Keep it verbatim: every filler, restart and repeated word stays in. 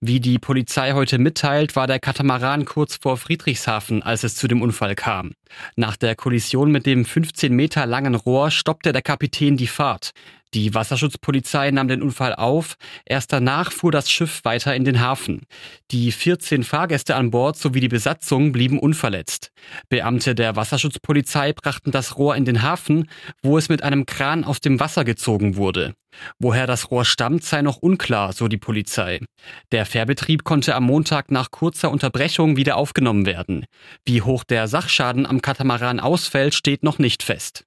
Wie die Polizei heute mitteilt, war der Katamaran kurz vor Friedrichshafen, als es zu dem Unfall kam. Nach der Kollision mit dem fünfzehn Meter langen Rohr stoppte der Kapitän die Fahrt. Die Wasserschutzpolizei nahm den Unfall auf. Erst danach fuhr das Schiff weiter in den Hafen. Die vierzehn Fahrgäste an Bord sowie die Besatzung blieben unverletzt. Beamte der Wasserschutzpolizei brachten das Rohr in den Hafen, wo es mit einem Kran aus dem Wasser gezogen wurde. Woher das Rohr stammt, sei noch unklar, so die Polizei. Der Fährbetrieb konnte am Montag nach kurzer Unterbrechung wieder aufgenommen werden. Wie hoch der Sachschaden am Katamaran ausfällt, steht noch nicht fest.